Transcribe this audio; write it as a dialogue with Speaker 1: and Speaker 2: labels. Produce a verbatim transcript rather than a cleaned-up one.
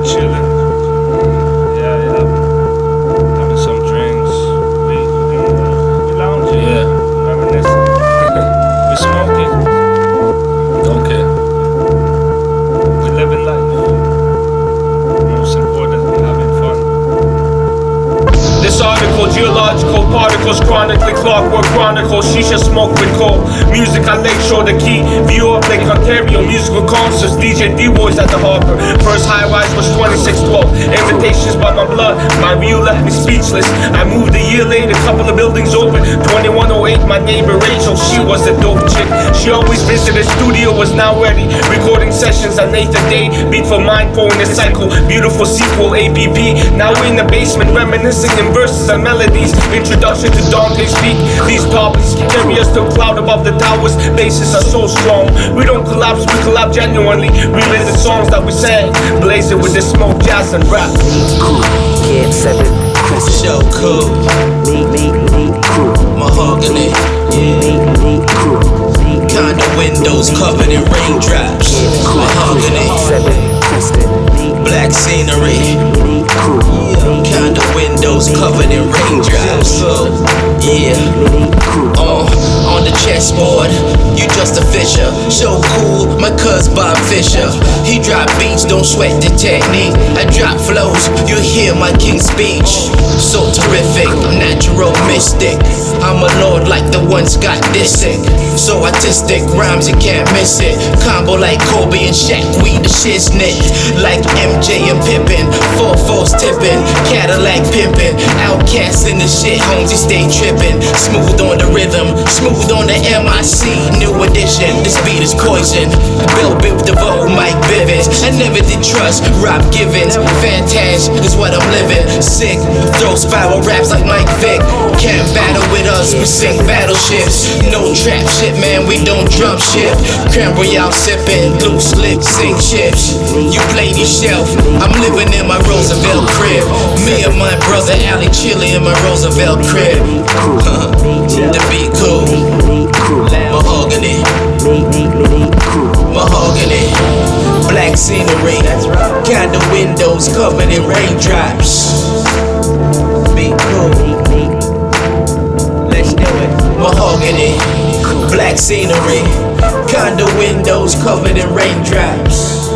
Speaker 1: chilling. Yeah, yeah. Having some drinks. We, we, we lounging.
Speaker 2: Yeah.
Speaker 1: Reminiscing. We smoking.
Speaker 2: Okay.
Speaker 1: We living life. Most important, we having fun.
Speaker 2: This article, geological particles, chronically clockwork chronicles, shisha smoke with coal. Music I Lake Shore, the key view of Lake Ontario, musical concerts, D J D-Boys at the harbor. First high rise was twenty-six twelve. Invitations by my blood, my view left me speechless. I moved a year later, couple of buildings open. twenty-one oh eight, my neighbor Rachel, she was a dope chick. She always visited, studio was now ready. Recording sessions on Nathan Day, beat for mindful in the cycle. Beautiful sequel, A B B. Now we're in the basement, reminiscing in verses and melodies. Introduction to Dante's Peak. These topics carry us to a cloud above the towers. Bases are so strong. We don't collapse, we collapse genuinely. Revisit songs that we sang, blaze it with the smoke, jazz, and rap.
Speaker 3: Cool, yeah, seven,
Speaker 4: So cool,
Speaker 3: neat, neat, neat, cool,
Speaker 4: mahogany,
Speaker 3: neat, neat, neat, cool, neat,
Speaker 4: kind of windows covered in raindrops. Mahogany,
Speaker 3: seven, Kristen, neat,
Speaker 4: black scenery,
Speaker 3: neat, cool,
Speaker 4: kind of windows covered in raindrops. Yeah,
Speaker 3: neat, cool.
Speaker 4: uh, on the chessboard, you just a fisher. So cool, my cuz Bob Fisher. He drop beats, don't sweat the technique. I drop flows, you hear my king speech. So terrific, natural mystic. I'm a lord like the one Scott Disick. So artistic, rhymes you can't miss it. Combo like Kobe and Shaq, we the shiznit. Like M J and Pippin, four fours tipping, Cadillac pimping. Outcasts in the shit, homes you stay tripping. Smooth on the rhythm, smooth on the M I C. New edition, this beat is poison. Bill Biv DeVoe, Mike Bivins. I never did trust Rob Givens. Fantash is what I'm living. Sick, throw spiral raps like Mike Vick. Can't battle with us, we sink battleships. No trap shit, man, we don't jump ship. Cranberry out sipping, loose lip, sink chips. You play the shelf, I'm living in my Roosevelt crib. Me and my brother Ali chilling in my Roosevelt crib. Huh, the beat cool, mahogany, mahogany, black scenery, kind of windows covered in raindrops. Be cool, let's do it. Mahogany, black scenery, kind of windows covered in raindrops.